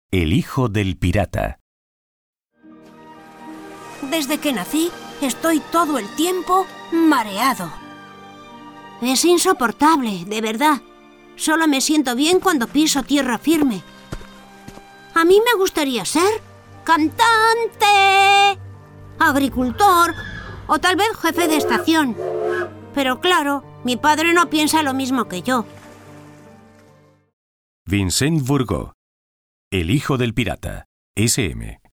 El hijo del pirata. Desde que nací, estoy todo el tiempo mareado. Es insoportable, de verdad. Solo me siento bien cuando piso tierra firme. A mí me gustaría ser cantante, agricultor o tal vez jefe de estación. Pero claro, mi padre no piensa lo mismo que yo. Vincent Bourgeault. El hijo del pirata. SM.